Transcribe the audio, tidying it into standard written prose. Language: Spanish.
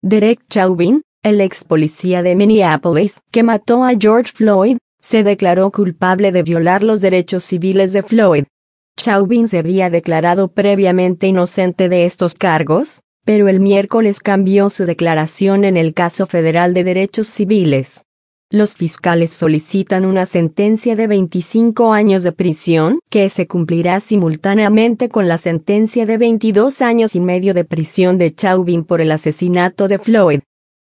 Derek Chauvin, el ex policía de Minneapolis que mató a George Floyd, se declaró culpable de violar los derechos civiles de Floyd. Chauvin se había declarado previamente inocente de estos cargos, pero el miércoles cambió su declaración en el caso federal de derechos civiles. Los fiscales solicitan una sentencia de 25 años de prisión, que se cumplirá simultáneamente con la sentencia de 22 años y medio de prisión de Chauvin por el asesinato de Floyd.